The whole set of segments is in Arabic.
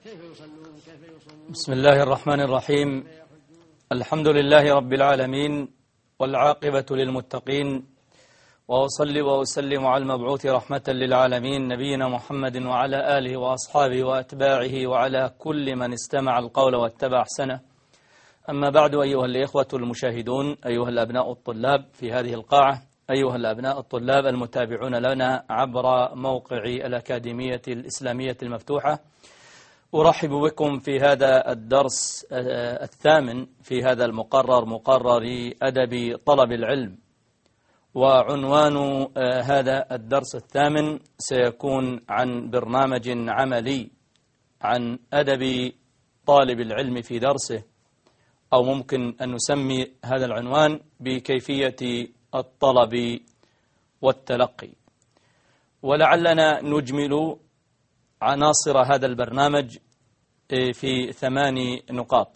بسم الله الرحمن الرحيم. الحمد لله رب العالمين والعاقبة للمتقين، وأصلي وأسلم على المبعوث رحمة للعالمين نبينا محمد وعلى آله وأصحابه وأتباعه وعلى كل من استمع القول واتبع أحسنه. أما بعد، أيها الإخوة المشاهدون، أيها الأبناء الطلاب في هذه القاعة، أيها الأبناء الطلاب المتابعون لنا عبر موقع الأكاديمية الإسلامية المفتوحة، أرحب بكم في هذا الدرس الثامن في هذا المقرر، مقرر أدب طلب العلم. وعنوان هذا الدرس الثامن سيكون عن برنامج عملي عن أدب طالب العلم في درسه، أو ممكن أن نسمي هذا العنوان بكيفية الطلب والتلقي. ولعلنا نجمل عناصر هذا البرنامج في 8 نقاط.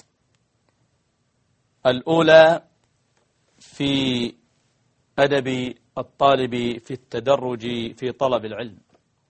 الأولى في أدب الطالب في التدرج في طلب العلم،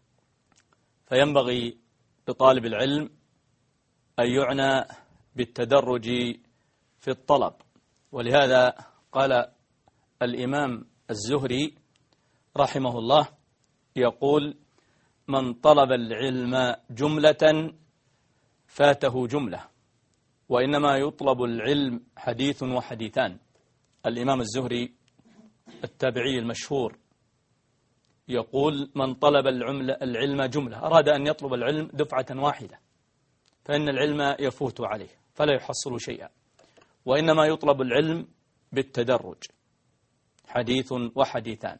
فينبغي لطالب العلم أن يعنى بالتدرج في الطلب. ولهذا قال الإمام الزهري رحمه الله يقول: من طلب العلم جملة فاته جملة، وإنما يطلب العلم حديث وحديثان. الإمام الزهري التابعي المشهور يقول: من طلب العلم جملة، أراد أن يطلب العلم دفعة واحدة، فإن العلم يفوت عليه فلا يحصل شيئا، وإنما يطلب العلم بالتدرج حديث وحديثان.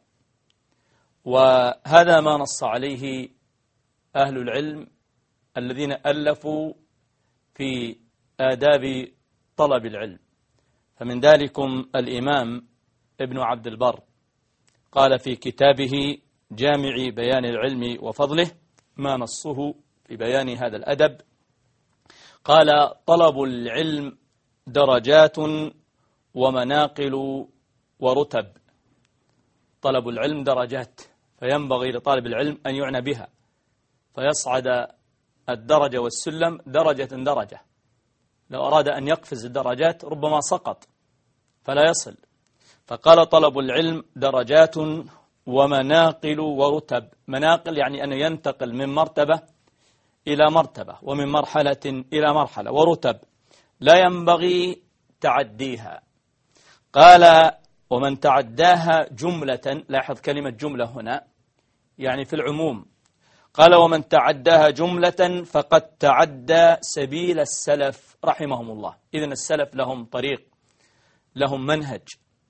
وهذا ما نص عليه أهل العلم الذين ألفوا في آداب طلب العلم. فمن ذلكم الإمام ابن عبد البر قال في كتابه جامع بيان العلم وفضله ما نصه في بيان هذا الأدب، قال: طلب العلم درجات ومناقل ورتب. طلب العلم درجات، فينبغي لطالب العلم أن يعنى بها، فيصعد الدرجة والسلم درجة درجة. لو أراد أن يقفز الدرجات ربما سقط فلا يصل. فقال: طلب العلم درجات ومناقل ورتب. مناقل يعني أن ينتقل من مرتبة إلى مرتبة ومن مرحلة إلى مرحلة، ورتب لا ينبغي تعديها. قال: ومن تعداها جملة، لاحظ كلمة جملة هنا يعني في العموم. قال: ومن تعداها جملة فقد تعدى سبيل السلف رحمهم الله. إذن السلف لهم طريق، لهم منهج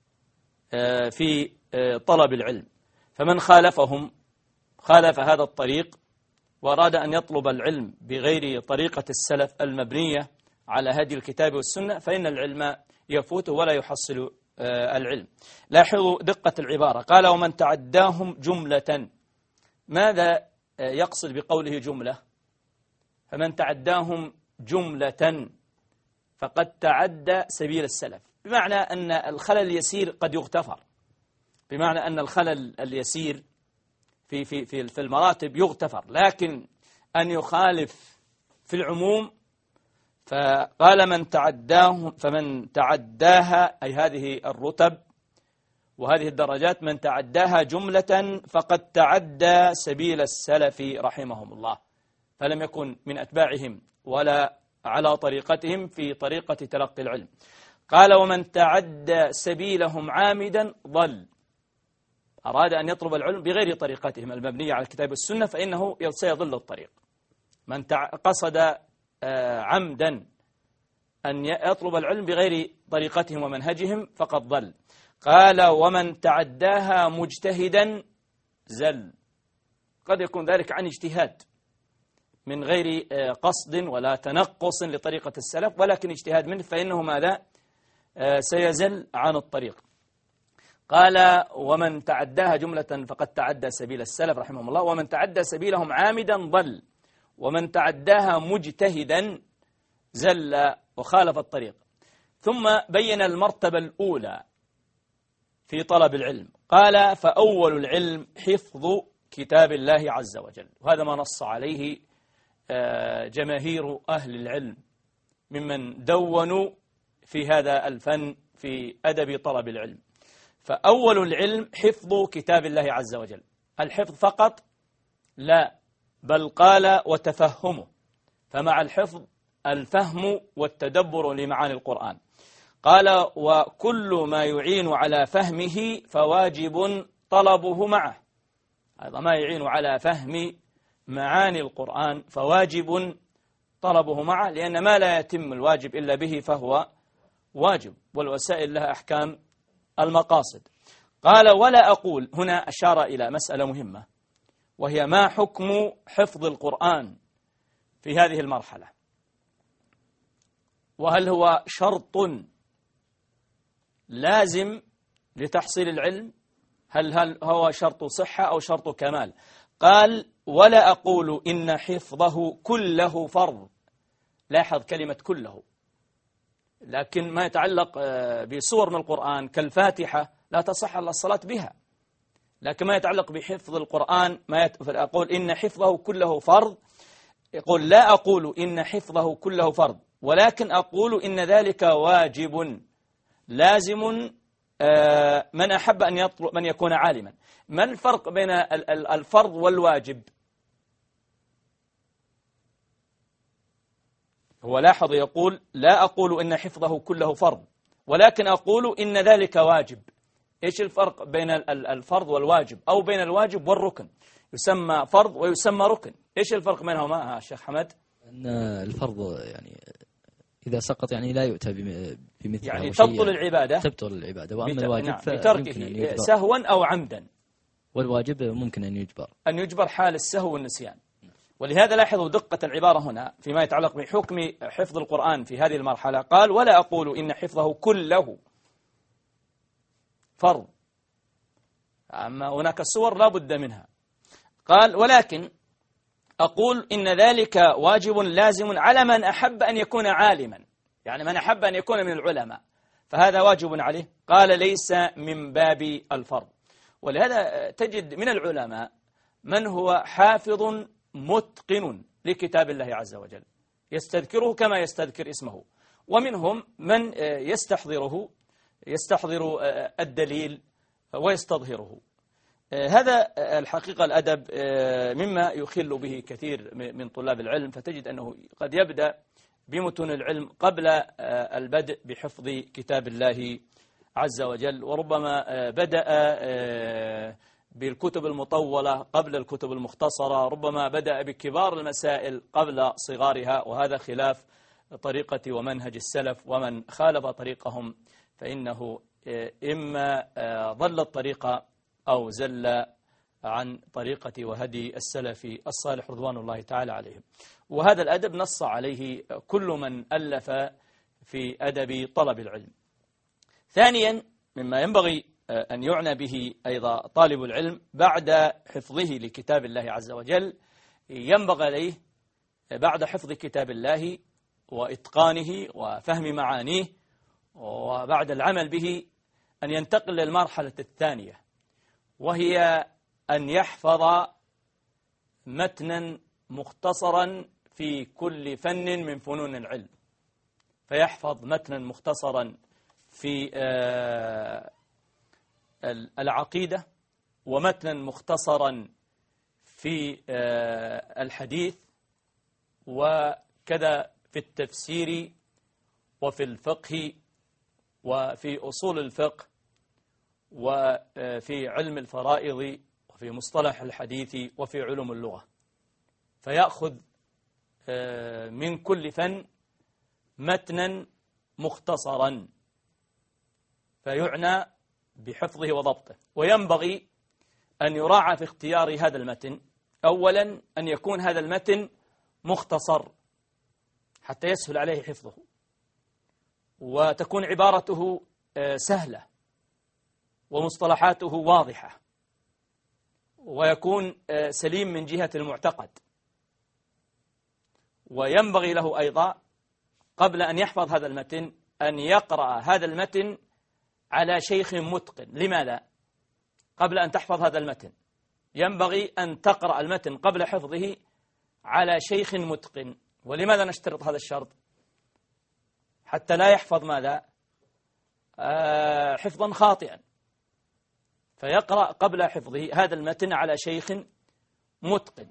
في طلب العلم، فمن خالفهم خالف هذا الطريق وأراد أن يطلب العلم بغير طريقة السلف المبنية على هدي الكتاب والسنة فإن العلم يفوت ولا يحصل العلم. لاحظوا دقة العبارة، قال: ومن تعداهم جملة. ماذا يقصد بقوله جملة؟ فمن تعداهم جملة فقد تعدى سبيل السلف، بمعنى أن الخلل اليسير قد يغتفر، بمعنى أن الخلل اليسير في المراتب يغتفر، لكن أن يخالف في العموم. فقال: من تعداهم، فمن تعداها أي هذه الرتب وهذه الدرجات، من تعداها جملة فقد تعدى سبيل السلف رحمهم الله، فلم يكن من أتباعهم ولا على طريقتهم في طريقة تلقي العلم. قال: ومن تعدى سبيلهم عامدا ضل. أراد أن يطلب العلم بغير طريقتهم المبنية على الكتاب والسنة فإنه سيضل الطريق. من قصد عمدا أن يطلب العلم بغير طريقتهم ومنهجهم فقد ضل. قال: ومن تعداها مجتهدا زل. قد يكون ذلك عن اجتهاد من غير قصد ولا تنقص لطريقة السلف، ولكن اجتهاد منه، فإنه ماذا؟ سيزل عن الطريق. قال: ومن تعداها جملة فقد تعدى سبيل السلف رحمهم الله، ومن تعدى سبيلهم عامدا ضل، ومن تعداها مجتهدا زل وخالف الطريق. ثم بين المرتبة الأولى في طلب العلم، قال: فأول العلم حفظ كتاب الله عز وجل. وهذا ما نص عليه جماهير أهل العلم ممن دونوا في هذا الفن في أدب طلب العلم. فأول العلم حفظ كتاب الله عز وجل. الحفظ فقط؟ لا، بل قال وتفهمه. فمع الحفظ الفهم والتدبر لمعاني القرآن. قال وكل ما يعين على فهمه فواجب طلبه معه. هذا ما يعين على فهم معاني القرآن فواجب طلبه معه، لأن ما لا يتم الواجب إلا به فهو واجب، والوسائل لها أحكام المقاصد. قال ولا أقول، هنا أشار إلى مسألة مهمة، وهي ما حكم حفظ القرآن في هذه المرحلة، وهل هو شرط لازم لتحصيل العلم؟ هل هو شرط صحة أو شرط كمال؟ قال ولا أقول إن حفظه كله فرض. لاحظ كلمة كله، لكن ما يتعلق بسور من القرآن كالفاتحة لا تصح إلا الصلاة بها، لكن ما يتعلق بحفظ القرآن فأقول إن حفظه كله فرض. يقول لا أقول إن حفظه كله فرض، ولكن أقول إن ذلك واجب لازم من أحب أن يطلب من يكون عالما. ما الفرق بين الفرض والواجب؟ هو لاحظ يقول لا أقول إن حفظه كله فرض، ولكن أقول إن ذلك واجب. إيش الفرق بين الفرض والواجب، أو بين الواجب والركن؟ يسمى فرض ويسمى ركن. إيش الفرق بينهما شيخ حمد؟ أن الفرض يعني إذا سقط يعني لا يؤتى بمثله، يعني تبطل العبادة، وأما الواجب بتركه سهوا أو عمدا. والواجب ممكن أن يجبر حال السهو والنسيان. ولهذا لاحظوا دقة العبارة هنا فيما يتعلق بحكم حفظ القرآن في هذه المرحلة. قال ولا أقول إن حفظه كله فرض، أما هناك صور لا بد منها. قال ولكن أقول إن ذلك واجب لازم على من أحب أن يكون عالما، يعني من أحب أن يكون من العلماء فهذا واجب عليه. قال ليس من باب الفرض. ولهذا تجد من العلماء من هو حافظ متقن لكتاب الله عز وجل يستذكره كما يستذكر اسمه، ومنهم من يستحضر الدليل ويستظهره. هذا الحقيقة الأدب مما يخل به كثير من طلاب العلم، فتجد أنه قد يبدأ بمتون العلم قبل البدء بحفظ كتاب الله عز وجل، وربما بدأ بالكتب المطولة قبل الكتب المختصرة، ربما بدأ بكبار المسائل قبل صغارها، وهذا خلاف طريقة ومنهج السلف. ومن خالف طريقهم فإنه إما ضل الطريقة أو زل عن طريقة وهدي السلف الصالح رضوان الله تعالى عليهم. وهذا الأدب نص عليه كل من ألف في أدب طلب العلم. ثانيا مما ينبغي أن يعنى به أيضا طالب العلم بعد حفظه لكتاب الله عز وجل، ينبغي عليه بعد حفظ كتاب الله وإتقانه وفهم معانيه وبعد العمل به أن ينتقل للمرحلة الثانية، وهي أن يحفظ متنا مختصرا في كل فن من فنون العلم. فيحفظ متنا مختصرا في العقيدة، ومتنا مختصرا في الحديث، وكذا في التفسير وفي الفقه وفي أصول الفقه وفي علم الفرائض وفي مصطلح الحديث وفي علوم اللغة. فيأخذ من كل فن متنا مختصرا فيعنى بحفظه وضبطه. وينبغي أن يراعى في اختيار هذا المتن أولا أن يكون هذا المتن مختصر حتى يسهل عليه حفظه، وتكون عبارته سهلة ومصطلحاته واضحة، ويكون سليم من جهة المعتقد. وينبغي له أيضا قبل أن يحفظ هذا المتن أن يقرأ هذا المتن على شيخ متقن. لماذا؟ قبل أن تحفظ هذا المتن ينبغي أن تقرأ المتن قبل حفظه على شيخ متقن. ولماذا نشترط هذا الشرط؟ حتى لا يحفظ ماذا؟ حفظا خاطئا، فيقرأ قبل حفظه هذا المتن على شيخ متقن.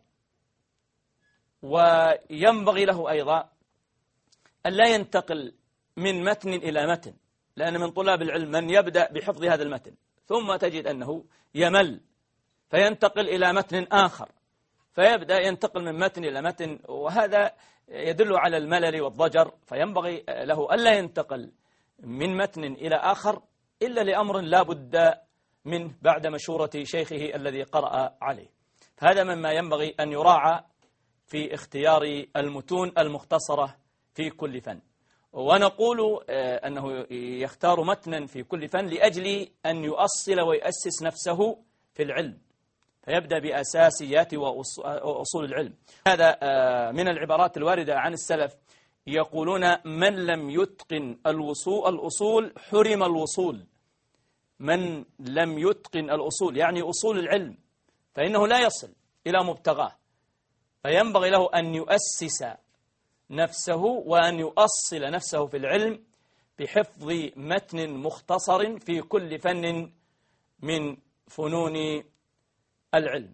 وينبغي له أيضا أن لا ينتقل من متن إلى متن، لأن من طلاب العلم من يبدأ بحفظ هذا المتن ثم تجد أنه يمل فينتقل إلى متن آخر، فيبدأ ينتقل من متن إلى متن، وهذا يدل على الملل والضجر. فينبغي له ألا ينتقل من متن إلى آخر إلا لأمر لا بد منه بعد مشورة شيخه الذي قرأ عليه. هذا مما ينبغي أن يراعى في اختيار المتون المختصرة في كل فن. ونقول أنه يختار متنا في كل فن لأجل أن يؤصل ويؤسس نفسه في العلم، فيبدأ بأساسيات وأصول العلم. هذا من العبارات الواردة عن السلف، يقولون من لم يتقن الأصول حرم الوصول. من لم يتقن الأصول يعني أصول العلم فإنه لا يصل إلى مبتغاه، فينبغي له أن يؤسس نفسه وأن يؤصل نفسه في العلم بحفظ متن مختصر في كل فن من فنون العلم.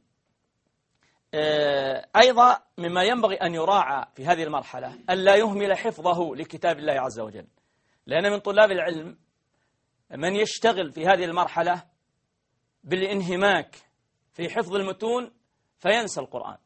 أيضا مما ينبغي أن يراعى في هذه المرحلة أن لا يهمل حفظه لكتاب الله عز وجل، لأن من طلاب العلم من يشتغل في هذه المرحلة بالانهماك في حفظ المتون فينسى القرآن.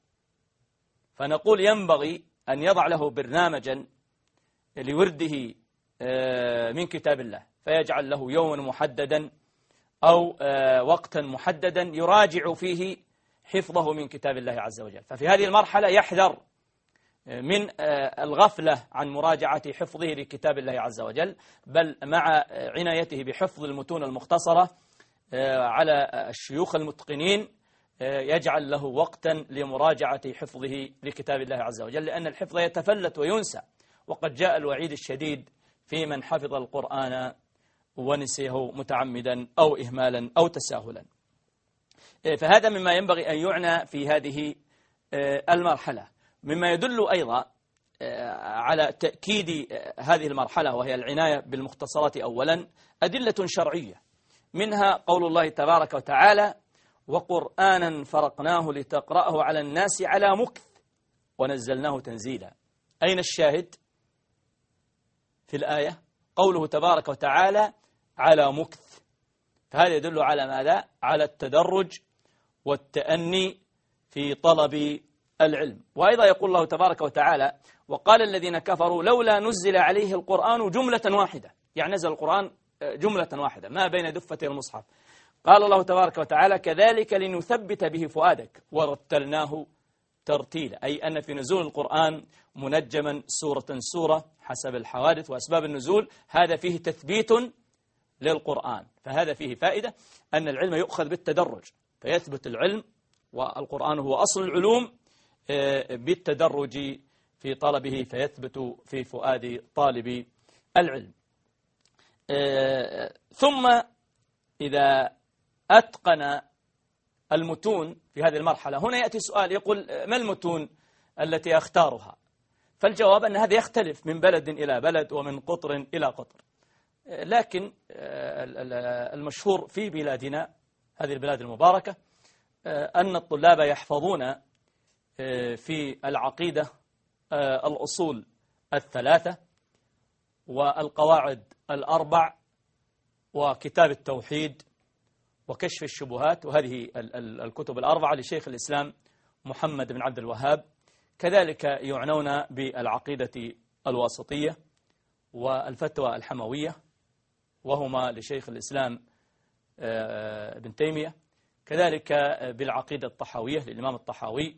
فنقول ينبغي أن يضع له برنامجا لورده من كتاب الله، فيجعل له يوما محددا أو وقتا محددا يراجع فيه حفظه من كتاب الله عز وجل. ففي هذه المرحلة يحذر من الغفلة عن مراجعة حفظه لكتاب الله عز وجل، بل مع عنايته بحفظ المتون المختصرة على الشيوخ المتقنين يجعل له وقتا لمراجعة حفظه لكتاب الله عز وجل، لأن الحفظ يتفلت وينسى، وقد جاء الوعيد الشديد في من حفظ القرآن ونسيه متعمدا أو إهمالا أو تساهلا. فهذا مما ينبغي أن يعنى في هذه المرحلة. مما يدل أيضا على تأكيد هذه المرحلة وهي العناية بالمختصرات أولا أدلة شرعية، منها قول الله تبارك وتعالى: وقرآنا فرقناه لتقرأه على الناس على مكث ونزلناه تنزيلا. أين الشاهد في الآية؟ قوله تبارك وتعالى على مكث، فهذا يدل على ماذا؟ على التدرج والتأني في طلب العلم. وأيضا يقول الله تبارك وتعالى: وقال الذين كفروا لولا نزل عليه القرآن جملة واحدة، يعني نزل القرآن جملة واحدة ما بين دفتي المصحف. قال الله تبارك وتعالى: كذلك لنثبت به فؤادك ورتلناه ترتيلا، أي أن في نزول القرآن منجما سورة سورة حسب الحوادث وأسباب النزول، هذا فيه تثبيت للقرآن. فهذا فيه فائدة أن العلم يؤخذ بالتدرج، فيثبت العلم، والقرآن هو أصل العلوم، بالتدرج في طلبه فيثبت في فؤاد طالب العلم. ثم إذا أتقن المتون في هذه المرحلة، هنا يأتي سؤال يقول: ما المتون التي أختارها؟ فالجواب أن هذا يختلف من بلد إلى بلد ومن قطر إلى قطر، لكن المشهور في بلادنا هذه البلاد المباركة أن الطلاب يحفظون في العقيدة الأصول الثلاثة والقواعد الأربع وكتاب التوحيد وكشف الشبهات، وهذه الكتب الأربعة لشيخ الإسلام محمد بن عبد الوهاب. كذلك يعنون بالعقيدة الواسطية والفتوى الحموية، وهما لشيخ الإسلام ابن تيمية. كذلك بالعقيدة الطحاوية للإمام الطحاوي.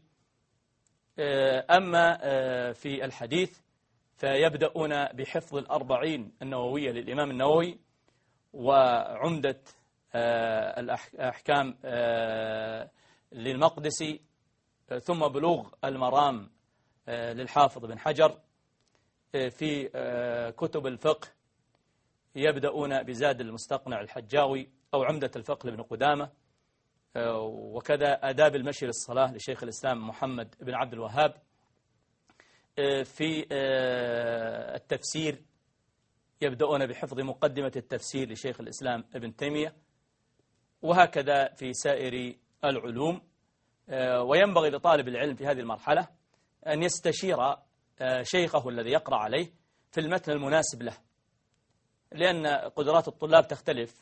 أما في الحديث فيبدأون بحفظ الأربعين النووية للإمام النووي، وعمدة الأحكام للمقدسي، ثم بلوغ المرام للحافظ بن حجر. في كتب الفقه يبدأون بزاد المستقنع الحجاوي أو عمدة الفقه لابن قدامة، وكذا آداب المشي للصلاة لشيخ الإسلام محمد بن عبد الوهاب. في التفسير يبدأون بحفظ مقدمة التفسير لشيخ الإسلام ابن تيمية، وهكذا في سائر العلوم. وينبغي لطالب العلم في هذه المرحلة أن يستشير شيخه الذي يقرأ عليه في المتن المناسب له، لأن قدرات الطلاب تختلف،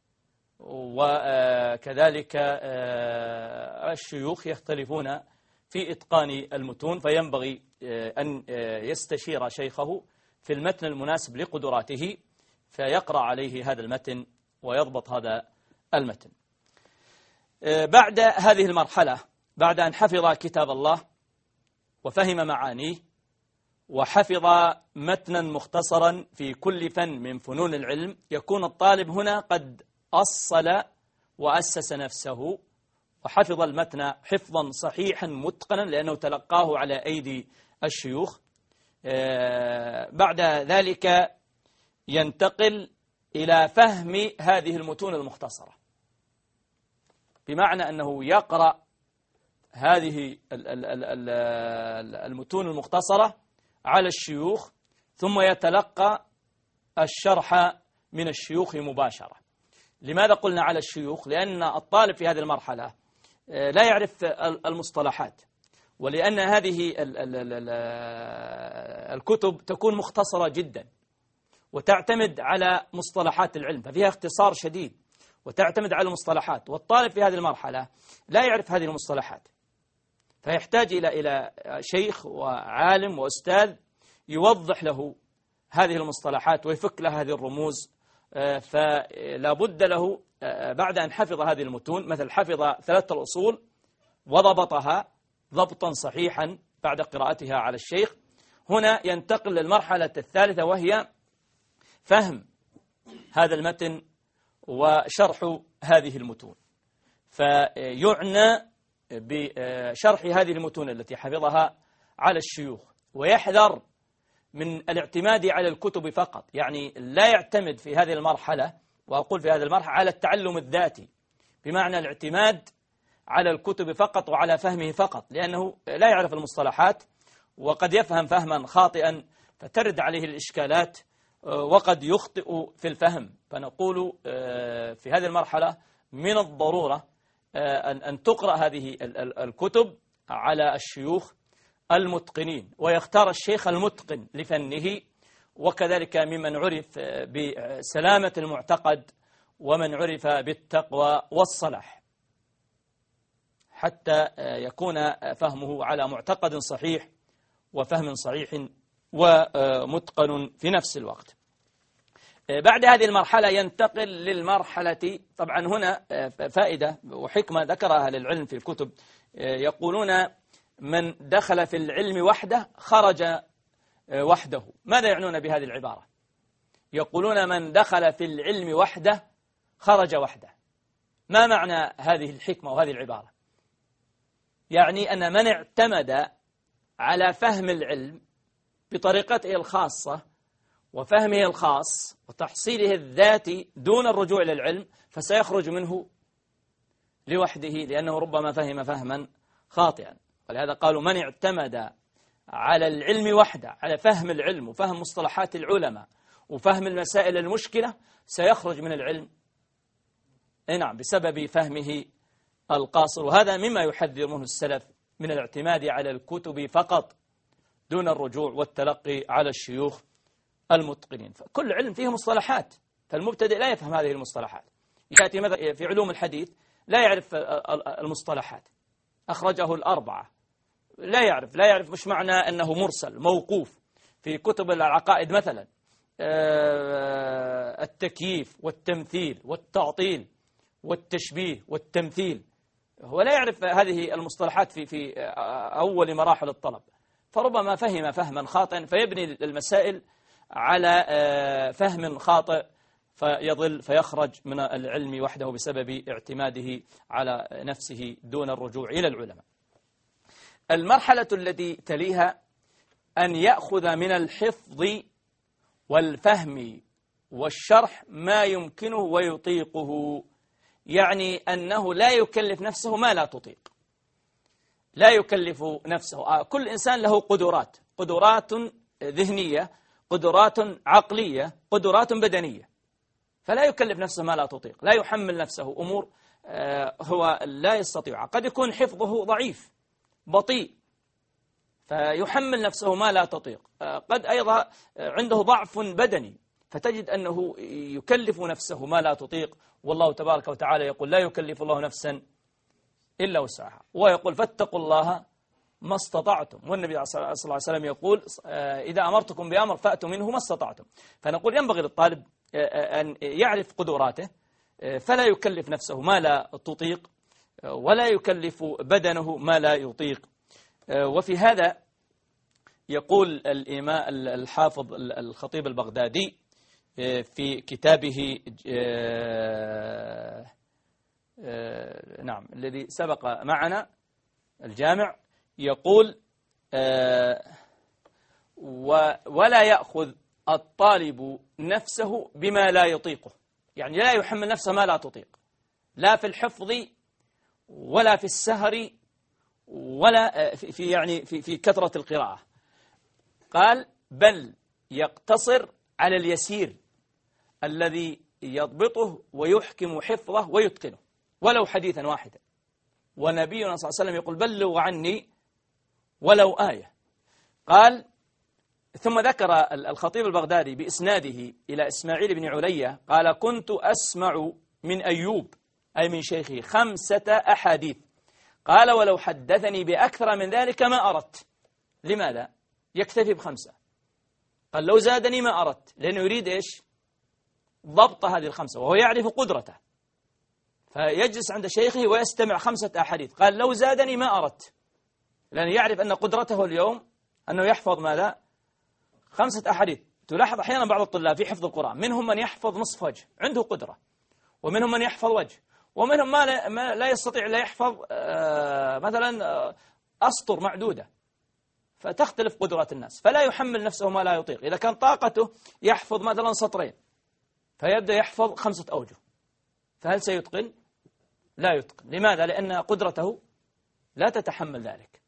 وكذلك الشيوخ يختلفون في إتقان المتون، فينبغي أن يستشير شيخه في المتن المناسب لقدراته فيقرأ عليه هذا المتن ويضبط هذا المتن. بعد هذه المرحلة، بعد أن حفظ كتاب الله وفهم معانيه وحفظ متنا مختصرا في كل فن من فنون العلم، يكون الطالب هنا قد أصل وأسس نفسه وحفظ المتن حفظا صحيحا متقنا لأنه تلقاه على أيدي الشيوخ. بعد ذلك ينتقل إلى فهم هذه المتون المختصرة، بمعنى أنه يقرأ هذه المتون المختصرة على الشيوخ ثم يتلقى الشرح من الشيوخ مباشرة. لماذا قلنا على الشيوخ؟ لأن الطالب في هذه المرحلة لا يعرف المصطلحات، ولأن هذه الكتب تكون مختصرة جدا وتعتمد على مصطلحات العلم، ففيها اختصار شديد وتعتمد على المصطلحات، والطالب في هذه المرحلة لا يعرف هذه المصطلحات، فيحتاج إلى شيخ وعالم وأستاذ يوضح له هذه المصطلحات ويفك له هذه الرموز. فلا بد له بعد أن حفظ هذه المتون، مثل حفظ 3 الأصول وضبطها ضبطا صحيحا بعد قراءتها على الشيخ، هنا ينتقل للمرحلة الثالثة وهي فهم هذا المتن وشرح هذه المتون. فيعنى بشرح هذه المتون التي حفظها على الشيوخ، ويحذر من الاعتماد على الكتب فقط، يعني لا يعتمد في هذه المرحلة، وأقول في هذه المرحلة، على التعلم الذاتي، بمعنى الاعتماد على الكتب فقط وعلى فهمه فقط، لأنه لا يعرف المصطلحات وقد يفهم فهما خاطئا فترد عليه الإشكالات وقد يخطئ في الفهم. فنقول في هذه المرحلة من الضرورة أن تقرأ هذه الكتب على الشيوخ المتقنين، ويختار الشيخ المتقن لفنه، وكذلك ممن عرف بسلامة المعتقد ومن عرف بالتقوى والصلاح، حتى يكون فهمه على معتقد صحيح وفهم صحيح ومتقن في نفس الوقت. بعد هذه المرحلة ينتقل للمرحلة، طبعا هنا فائدة وحكمة ذكرها للعلم في الكتب، يقولون من دخل في العلم وحده خرج وحده. ماذا يعنون بهذه العبارة؟ يقولون من دخل في العلم وحده خرج وحده. ما معنى هذه الحكمة وهذه العبارة؟ يعني أن من اعتمد على فهم العلم بطريقته الخاصة وفهمه الخاص وتحصيله الذاتي دون الرجوع إلى العلم فسيخرج منه لوحده، لأنه ربما فهم فهما خاطئا. ولهذا قالوا من اعتمد على العلم وحده، على فهم العلم وفهم مصطلحات العلماء وفهم المسائل المشكلة، سيخرج من العلم نعم بسبب فهمه القاصر. وهذا مما يحذر منه السلف من الاعتماد على الكتب فقط دون الرجوع والتلقي على الشيوخ المتقنين. فكل علم فيه مصطلحات، فالمبتدئ لا يفهم هذه المصطلحات. يأتي مثلا في علوم الحديث لا يعرف المصطلحات، أخرجه الأربعة، لا يعرف مش معنى أنه مرسل موقوف. في كتب العقائد مثلا التكييف والتمثيل والتعطيل والتشبيه والتمثيل، هو لا يعرف هذه المصطلحات في أول مراحل الطلب، فربما فهم فهما خاطئا فيبني المسائل على فهم خاطئ فيضل فيخرج من العلم وحده بسبب اعتماده على نفسه دون الرجوع إلى العلماء. المرحلة التي تليها أن يأخذ من الحفظ والفهم والشرح ما يمكنه ويطيقه، يعني أنه لا يكلف نفسه ما لا تطيق، لا يكلف نفسه. كل إنسان له قدرات قدرات ذهنية، قدرات عقلية، قدرات بدنية، فلا يكلف نفسه ما لا تطيق، لا يحمل نفسه أمور هو لا يستطيع. قد يكون حفظه ضعيف بطيء فيحمل نفسه ما لا تطيق، قد أيضا عنده ضعف بدني فتجد أنه يكلف نفسه ما لا تطيق. والله تبارك وتعالى يقول لا يكلف الله نفسا إلا وسعها، ويقول فاتقوا الله ما استطعتم، والنبي صلى الله عليه وسلم يقول إذا أمرتكم بأمر فأتوا منه ما استطعتم. فنقول ينبغي للطالب أن يعرف قدراته فلا يكلف نفسه ما لا تطيق ولا يكلف بدنه ما لا يطيق. وفي هذا يقول الإمام الحافظ الخطيب البغدادي في كتابه نعم الذي سبق معنا الجامع، يقول ولا يأخذ الطالب نفسه بما لا يطيقه، يعني لا يحمل نفسه ما لا تطيق، لا في الحفظ ولا في السهر ولا في كثرة القراءة. قال بل يقتصر على اليسير الذي يضبطه ويحكم حفظه ويتقنه ولو حديثا واحدا. ونبينا صلى الله عليه وسلم يقول بلغوا عني ولو آية. قال ثم ذكر الخطيب البغدادي بإسناده إلى إسماعيل بن علية قال كنت أسمع من أيوب أي من شيخي 5 أحاديث، قال ولو حدثني بأكثر من ذلك ما أردت. لماذا؟ يكتفي ب5. قال لو زادني ما أردت، لأنه يريد إيش؟ ضبط هذه ال5 وهو يعرف قدرته، فيجلس عند شيخه ويستمع 5 أحاديث. قال لو زادني ما أردت، لأنه يعرف أن قدرته اليوم أنه يحفظ ماذا؟ 5 أحاديث. تلاحظ أحيانا بعض الطلاب في حفظ القرآن منهم من يحفظ نصف وجه عنده قدرة، ومنهم من يحفظ وجه، ومنهم ما لا يستطيع لا يحفظ مثلا أسطر معدودة، فتختلف قدرات الناس، فلا يحمل نفسه ما لا يطيق. إذا كان طاقته يحفظ مثلا سطرين فيبدأ يحفظ 5 أوجه، فهل سيتقن؟ لا يتقن. لماذا؟ لأن قدرته لا تتحمل ذلك.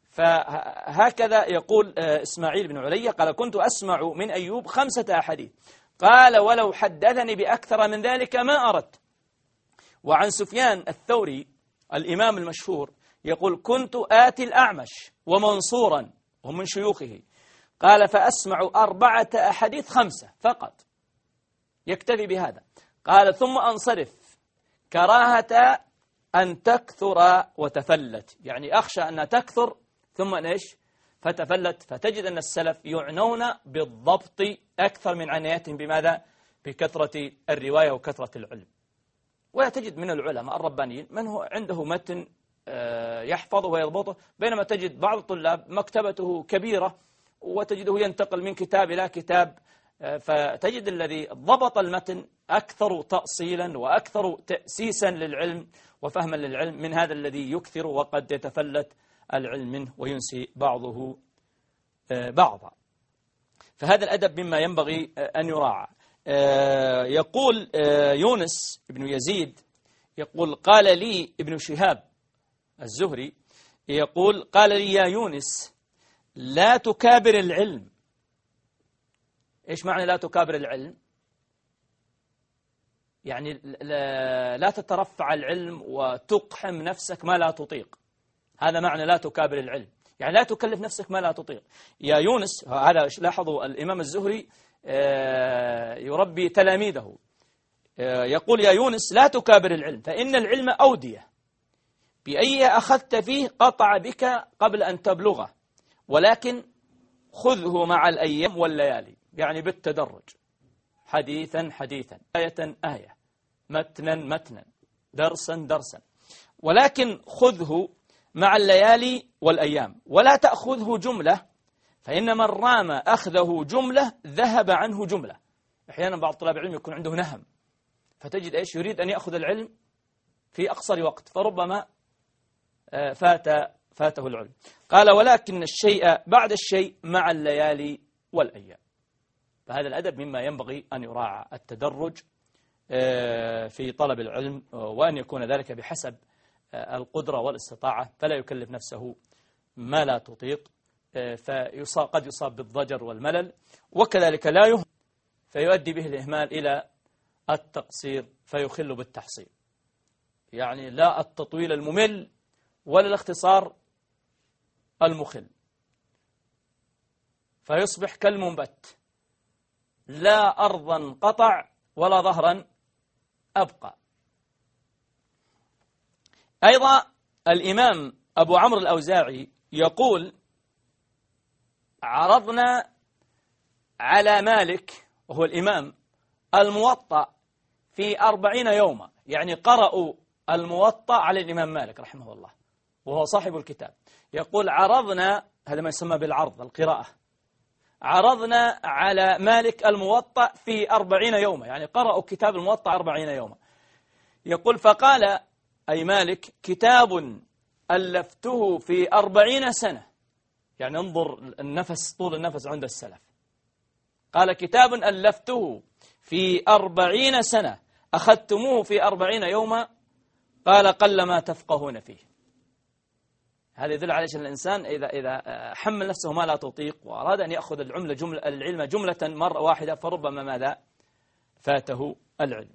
فهكذا يقول إسماعيل بن علية قال كنت أسمع من أيوب 5 أحاديث، قال ولو حدثني بأكثر من ذلك ما أردت. وعن سفيان الثوري الإمام المشهور يقول كنت آتي الأعمش ومنصورا وهم من شيوخه، قال فأسمع 4 أحاديث 5 فقط، يكتفي بهذا. قال ثم أنصرف كراهة أن تكثر وتفلت، يعني أخشى أن تكثر ثم إيش؟ فتفلت. فتجد أن السلف يعنون بالضبط أكثر من عنايتهم بماذا؟ بكثرة الرواية وكثرة العلم. وتجد من العلماء الربانيين من هو عنده متن يحفظه ويضبطه، بينما تجد بعض الطلاب مكتبته كبيرة وتجده ينتقل من كتاب إلى كتاب، فتجد الذي ضبط المتن أكثر تأصيلا وأكثر تأسيسا للعلم وفهما للعلم من هذا الذي يكثر وقد يتفلت العلم منه وينسي بعضه بعضا. فهذا الأدب مما ينبغي أن يراعى. يقول يونس بن يزيد يقول قال لي ابن شهاب الزهري يقول قال لي يا يونس لا تكابر العلم. إيش معنى لا تكابر العلم؟ يعني لا تترفع العلم وتقحم نفسك ما لا تطيق، هذا معنى لا تكابر العلم، يعني لا تكلف نفسك ما لا تطيق. يا يونس، هذا لاحظوا الإمام الزهري يربي تلاميذه، يقول يا يونس لا تكابر العلم فإن العلم أودية بأي أخذت فيه قطع بك قبل أن تبلغه، ولكن خذه مع الأيام والليالي، يعني بالتدرج، حديثا حديثا، آية آية، متنا متنا، درسا درسا، ولكن خذه مع الليالي والأيام، ولا تأخذه جملة، فإن من رام أخذه جملة ذهب عنه جملة. أحيانا بعض طلاب العلم يكون عنده نهم، فتجد إيش؟ يريد أن يأخذ العلم في أقصر وقت، فربما فاته العلم. قال ولكن الشيء بعد الشيء مع الليالي والأيام. فهذا الأدب مما ينبغي أن يراعى، التدرج في طلب العلم، وأن يكون ذلك بحسب القدرة والاستطاعة، فلا يكلف نفسه ما لا تطيق. قد يصاب بالضجر والملل، وكذلك لا يهمل فيؤدي به الإهمال إلى التقصير فيخل بالتحصيل. يعني لا التطويل الممل ولا الاختصار المخل، فيصبح كالمنبت، لا أرضا قطع ولا ظهرا أبقى. أيضا الإمام أبو عمرو الأوزاعي يقول: عرضنا على مالك وهو الإمام الموطأ في 40 يوما، يعني قرأوا الموطأ على الإمام مالك رحمه الله وهو صاحب الكتاب. يقول: عرضنا، هذا ما يسمى بالعرض القراءة، عرضنا على مالك الموطأ في 40 يوما، يعني قرأوا كتاب الموطأ 40 يوما. يقول: فقال أي مالك: كتاب ألفته في 40 سنة، يعني انظر النفس، طول النفس عند السلف. قال: كتاب ألفته في 40 سنة أخذتموه في 40 يوما. قال: قلما تفقهون فيه. هذا يدل على أن الإنسان إذا حمل نفسه ما لا تطيق وأراد أن يأخذ العلم جملة مرة واحدة فربما ماذا فاته العلم.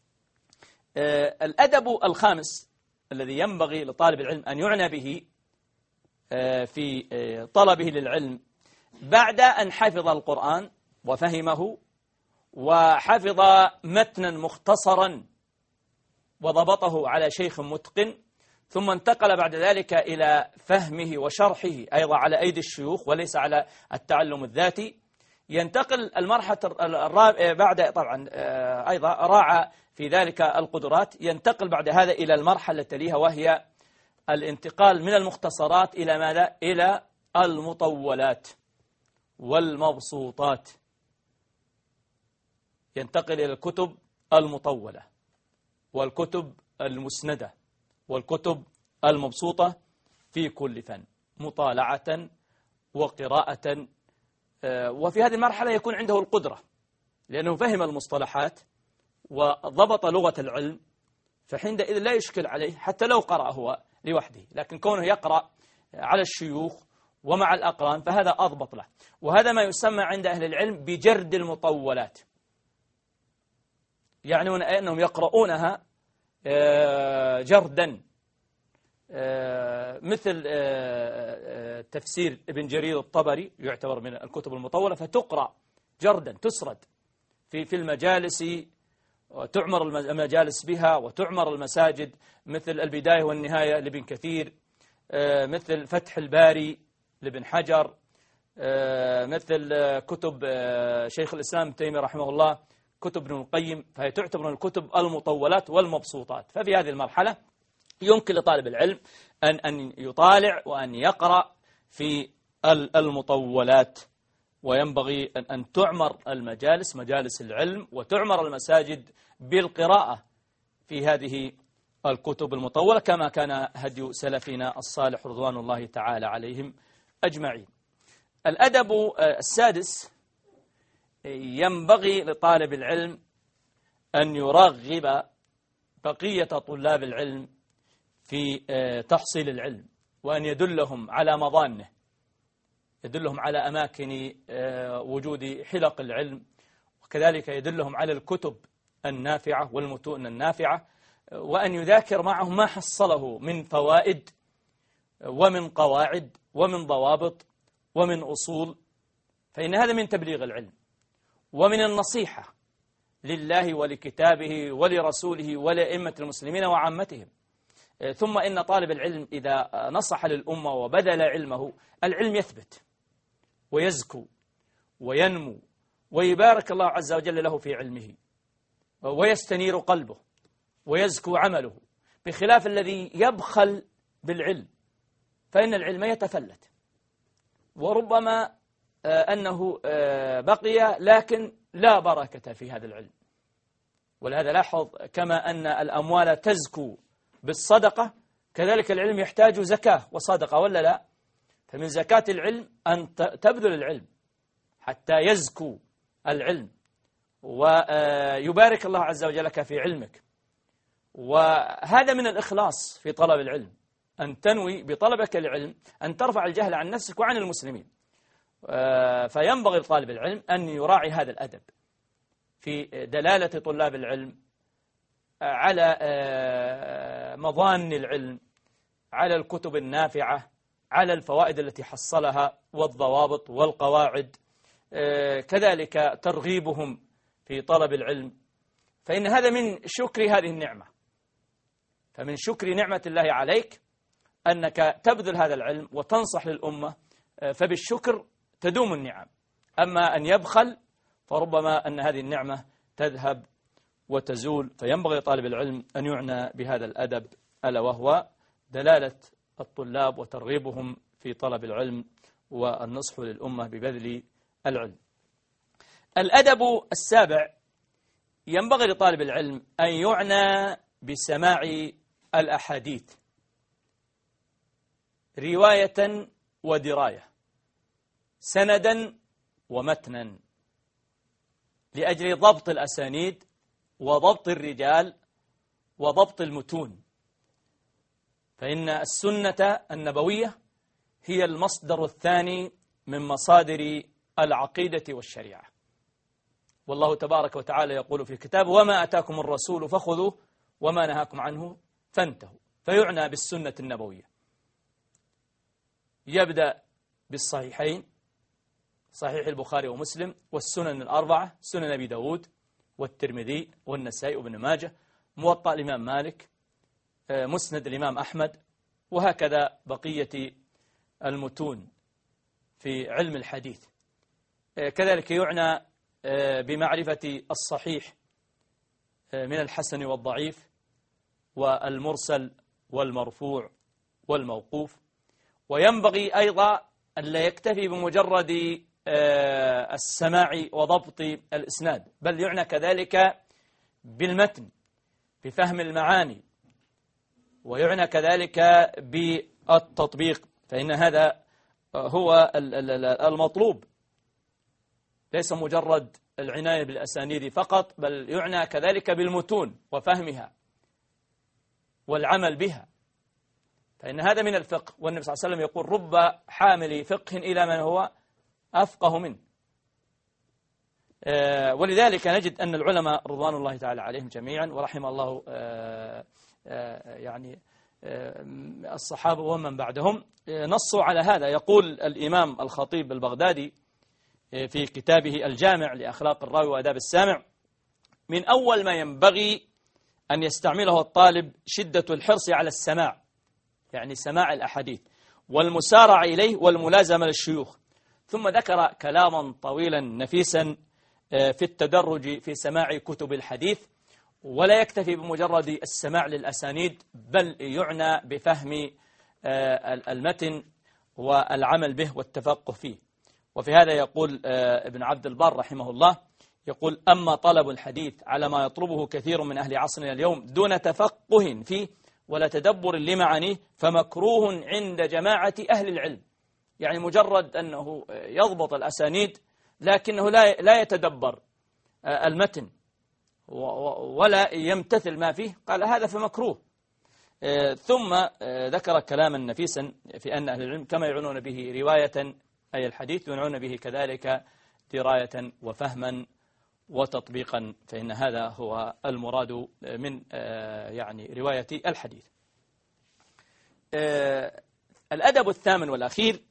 الأدب الخامس الذي ينبغي لطالب العلم أن يعنى به في طلبه للعلم بعد أن حفظ القرآن وفهمه وحفظ متنا مختصرا وضبطه على شيخ متقن، ثم انتقل بعد ذلك إلى فهمه وشرحه أيضا على أيدي الشيوخ وليس على التعلم الذاتي. ينتقل المرحلة بعد طبعا أيضا راعى في ذلك القدرات، ينتقل بعد هذا إلى المرحلة التالية وهي الانتقال من المختصرات إلى ماذا؟ إلى المطولات والمبسوطات. ينتقل إلى الكتب المطولة والكتب المسندة والكتب المبسوطة في كل فن مطالعة وقراءة. وفي هذه المرحلة يكون عنده القدرة لأنه فهم المصطلحات وضبط لغة العلم، فحينئذ لا يشكل عليه حتى لو قرأ هو لوحده، لكن كونه يقرأ على الشيوخ ومع الأقران فهذا أضبط له. وهذا ما يسمى عند أهل العلم بجرد المطولات، يعنون أنهم يقرؤونها جردا، مثل تفسير ابن جرير الطبري يعتبر من الكتب المطولة، فتقرأ جردا تسرد في المجالس وتعمر المجالس بها وتعمر المساجد، مثل البداية والنهاية لابن كثير، مثل فتح الباري لابن حجر، مثل كتب شيخ الإسلام ابن تيمية رحمه الله، كتب ابن القيم، فهي تعتبر من الكتب المطولات والمبسوطات. ففي هذه المرحلة يمكن لطالب العلم أن يطالع وأن يقرأ في المطولات، وينبغي أن تعمر المجالس مجالس العلم وتعمر المساجد بالقراءة في هذه الكتب المطولة كما كان هدي سلفنا الصالح رضوان الله تعالى عليهم أجمعين. الأدب السادس، ينبغي لطالب العلم أن يرغب بقية طلاب العلم في تحصيل العلم، وأن يدلهم على مظانه، يدلهم على أماكن وجود حلق العلم، وكذلك يدلهم على الكتب النافعة والمتون النافعة، وأن يذاكر معهم ما حصله من فوائد ومن قواعد ومن ضوابط ومن أصول، فإن هذا من تبليغ العلم ومن النصيحة لله ولكتابه ولرسوله ولأئمة المسلمين وعامتهم. ثم إن طالب العلم إذا نصح للأمة وبذل علمه، العلم يثبت ويزكو وينمو ويبارك الله عز وجل له في علمه ويستنير قلبه ويزكو عمله، بخلاف الذي يبخل بالعلم فإن العلم يتفلت، وربما أنه بقي لكن لا بركة في هذا العلم. ولهذا لاحظ كما أن الأموال تزكو بالصدقة كذلك العلم يحتاج زكاة وصدقة، ولا لا؟ فمن زكاة العلم أن تبذل العلم حتى يزكو العلم ويبارك الله عز وجل لك في علمك. وهذا من الإخلاص في طلب العلم، أن تنوي بطلبك العلم أن ترفع الجهل عن نفسك وعن المسلمين. فينبغي لطالب العلم أن يراعي هذا الأدب في دلالة طلاب العلم على مظان العلم، على الكتب النافعة، على الفوائد التي حصلها والضوابط والقواعد، كذلك ترغيبهم في طلب العلم، فإن هذا من شكر هذه النعمة. فمن شكر نعمة الله عليك أنك تبذل هذا العلم وتنصح للأمة، فبالشكر تدوم النعم. أما أن يبخل فربما أن هذه النعمة تذهب وتزول. فينبغي لطالب العلم أن يعنى بهذا الأدب، ألا وهو دلالة الطلاب وترغيبهم في طلب العلم والنصح للأمة ببذل العلم. الأدب السابع: ينبغي لطالب العلم أن يعنى بسماع الأحاديث رواية ودراية، سندا ومتنا، لأجل ضبط الأسانيد وضبط الرجال وضبط المتون. فإن السنة النبوية هي المصدر الثاني من مصادر العقيدة والشريعة. والله تبارك وتعالى يقول في كتابه: وما أتاكم الرسول فخذوه وما نهاكم عنه فانتهوا. فيعنى بالسنة النبوية. يبدأ بالصحيحين، صحيح البخاري ومسلم، والسنن الأربعة، سنن أبي داود والترمذي والنسائي وابن ماجه، موطأ الإمام مالك، مسند الإمام أحمد، وهكذا بقية المتون في علم الحديث. كذلك يعنى بمعرفة الصحيح من الحسن والضعيف والمرسل والمرفوع والموقوف. وينبغي أيضا أن لا يكتفي بمجرد السماع وضبط الإسناد، بل يعنى كذلك بالمتن بفهم المعاني، ويعنى كذلك بالتطبيق، فإن هذا هو المطلوب، ليس مجرد العناية بالأسانيد فقط، بل يعنى كذلك بالمتون وفهمها والعمل بها، فإن هذا من الفقه. والنبي صلى الله عليه وسلم يقول: رب حامل فقه إلى من هو أفقه منه. ولذلك نجد أن العلماء رضوان الله تعالى عليهم جميعا، ورحم الله يعني الصحابة ومن بعدهم، نصوا على هذا. يقول الإمام الخطيب البغدادي في كتابه الجامع لأخلاق الراوي وآداب السامع: من أول ما ينبغي أن يستعمله الطالب شدة الحرص على السماع، يعني سماع الأحاديث، والمسارعة إليه والملازمة للشيوخ. ثم ذكر كلاما طويلا نفيسا في التدرج في سماع كتب الحديث، ولا يكتفي بمجرد السماع للأسانيد، بل يعنى بفهم المتن والعمل به والتفقه فيه. وفي هذا يقول ابن عبد البر رحمه الله، يقول: أما طلب الحديث على ما يطلبه كثير من أهل عصرنا اليوم دون تفقه فيه ولا تدبر لمعانيه فمكروه عند جماعة أهل العلم. يعني مجرد أنه يضبط الأسانيد لكنه لا يتدبر المتن ولا يمتثل ما فيه، قال هذا فمكروه. ثم ذكر كلاما نفيسا في أن أهل العلم كما يعنون به رواية أي الحديث يعنون به كذلك دراية وفهما وتطبيقا، فإن هذا هو المراد من يعني رواية الحديث. الأدب الثامن والأخير: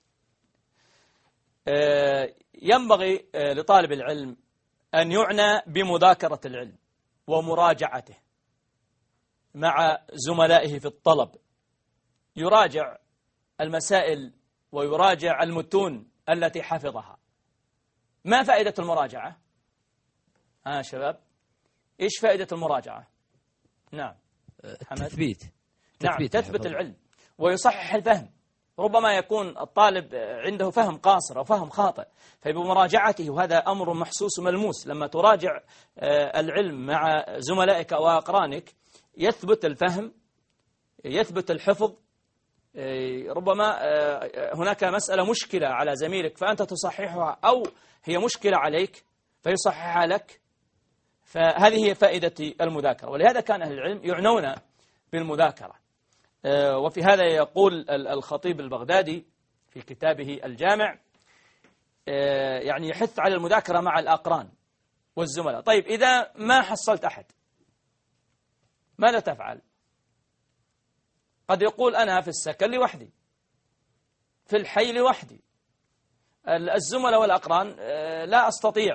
ينبغي لطالب العلم أن يعنى بمذاكرة العلم ومراجعته مع زملائه في الطلب، يراجع المسائل ويراجع المتون التي حفظها. ما فائدة المراجعة؟ شباب، إيش فائدة المراجعة؟ نعم، تثبيت. نعم، تثبت العلم ويصحح الفهم. ربما يكون الطالب عنده فهم قاصر أو فهم خاطئ، فبمراجعته، وهذا أمر محسوس ملموس، لما تراجع العلم مع زملائك وأقرانك يثبت الفهم، يثبت الحفظ. ربما هناك مسألة مشكلة على زميلك فأنت تصححها، أو هي مشكلة عليك فيصححها لك. فهذه هي فائدة المذاكرة، ولهذا كان أهل العلم يعنون بالمذاكرة. وفي هذا يقول الخطيب البغدادي في كتابه الجامع يعني يحث على المذاكرة مع الأقران والزملاء. طيب إذا ما حصلت أحد ماذا تفعل؟ قد يقول أنا في السكن لوحدي، في الحي لوحدي، الزملاء والأقران لا أستطيع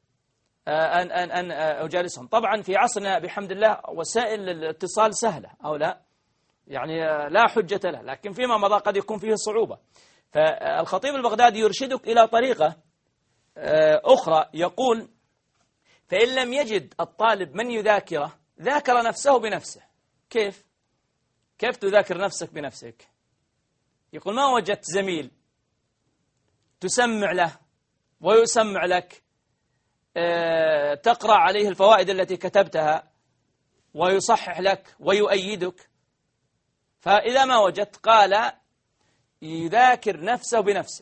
أن أجالسهم. طبعا في عصرنا بحمد الله وسائل الاتصال سهلة أو لا، يعني لا حجة له، لكن فيما مضى قد يكون فيه صعوبة. فالخطيب البغدادي يرشدك إلى طريقة أخرى، يقول فإن لم يجد الطالب من يذاكره ذاكر نفسه بنفسه. كيف تذاكر نفسك بنفسك؟ يقول ما وجدت زميل تسمع له ويسمع لك، تقرأ عليه الفوائد التي كتبتها ويصحح لك ويؤيدك، فإذا ما وجدت قال يذاكر نفسه بنفسه،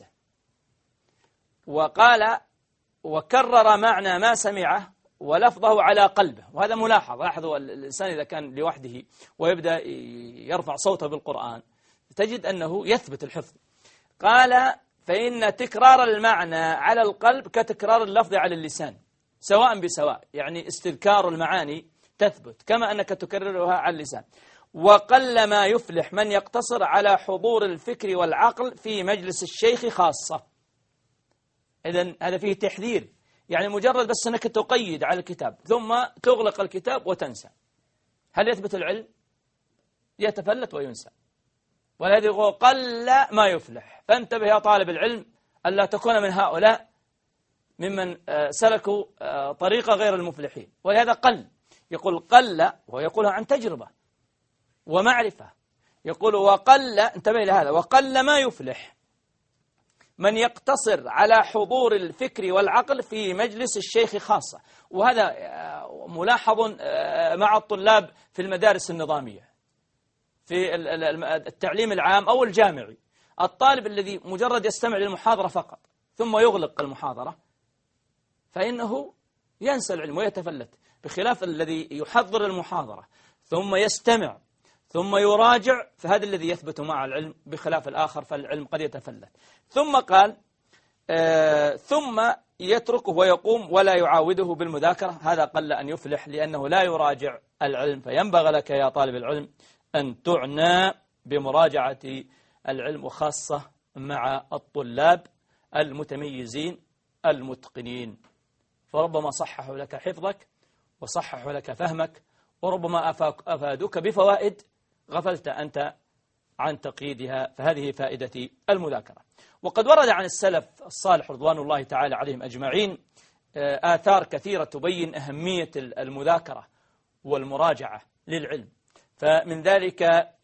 وقال وكرر معنى ما سمعه ولفظه على قلبه. وهذا ملاحظ، لاحظوا الإنسان إذا كان لوحده ويبدأ يرفع صوته بالقرآن تجد أنه يثبت الحفظ. قال فإن تكرار المعنى على القلب كتكرار اللفظ على اللسان سواء بسواء، يعني استذكار المعاني تثبت كما أنك تكررها على اللسان. وقل ما يفلح من يقتصر على حضور الفكر والعقل في مجلس الشيخ خاصة. إذن هذا فيه تحذير، يعني مجرد بس أنك تقيد على الكتاب ثم تغلق الكتاب وتنسى، هل يثبت العلم؟ يتفلت وينسى. ولهذا يقول قل ما يفلح. فانتبه يا طالب العلم ألا تكون من هؤلاء ممن سلكوا طريق غير المفلحين. ولهذا قل، يقول قل ويقولها عن تجربة ومعرفة. يقول وقل، انتبه لهذا، وقل ما يفلح من يقتصر على حضور الفكر والعقل في مجلس الشيخ خاصة. وهذا ملاحظ مع الطلاب في المدارس النظامية، في التعليم العام أو الجامعي. الطالب الذي مجرد يستمع للمحاضرة فقط ثم يغلق المحاضرة فإنه ينسى العلم ويتفلت، بخلاف الذي يحضر المحاضرة ثم يستمع ثم يراجع، فهذا الذي يثبت مع العلم، بخلاف الآخر فالعلم قد يتفلت. ثم قال ثم يتركه ويقوم ولا يعاوده بالمذاكرة، هذا قل أن يفلح لأنه لا يراجع العلم. فينبغي لك يا طالب العلم أن تعنى بمراجعة العلم، وخاصة مع الطلاب المتميزين المتقنين، فربما صححوا لك حفظك وصححوا لك فهمك، وربما أفادوك بفوائد غفلت أنت عن تقييدها. فهذه فائدة المذاكرة. وقد ورد عن السلف الصالح رضوان الله تعالى عليهم أجمعين آثار كثيرة تبين أهمية المذاكرة والمراجعة للعلم. فمن ذلك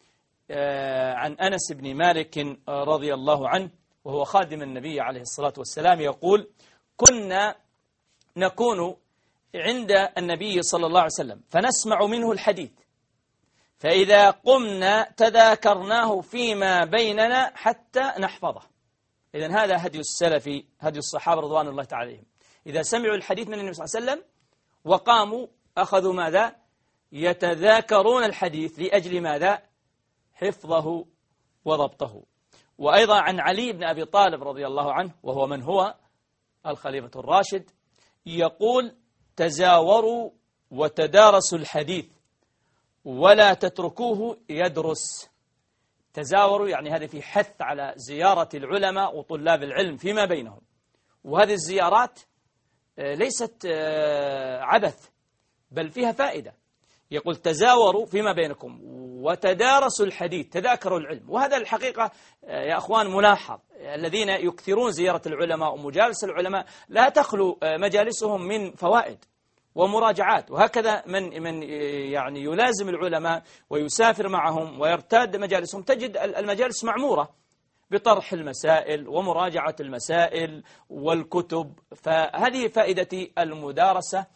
عن أنس بن مالك رضي الله عنه وهو خادم النبي عليه الصلاة والسلام يقول كنا نكون عند النبي صلى الله عليه وسلم فنسمع منه الحديث، فإذا قمنا تذاكرناه فيما بيننا حتى نحفظه. إذن هذا هدي السلف، هدي الصحابة رضوان الله تعالى عليهم، إذا سمعوا الحديث من النبي صلى الله عليه وسلم وقاموا أخذوا ماذا؟ يتذاكرون الحديث لأجل ماذا؟ حفظه وضبطه. وأيضا عن علي بن أبي طالب رضي الله عنه وهو من هو الخليفة الراشد يقول تزاوروا وتدارسوا الحديث ولا تتركوه يدرس. تزاوروا يعني هذا في حث على زيارة العلماء وطلاب العلم فيما بينهم، وهذه الزيارات ليست عبث بل فيها فائدة. يقول تزاوروا فيما بينكم وتدارسوا الحديث، تذاكروا العلم. وهذا الحقيقة يا أخوان ملاحظ، الذين يكثرون زيارة العلماء ومجالس العلماء لا تخلو مجالسهم من فوائد ومراجعات. وهكذا من يعني يلازم العلماء ويسافر معهم ويرتاد مجالسهم تجد المجالس معمورة بطرح المسائل ومراجعة المسائل والكتب. فهذه فائدة المدارسة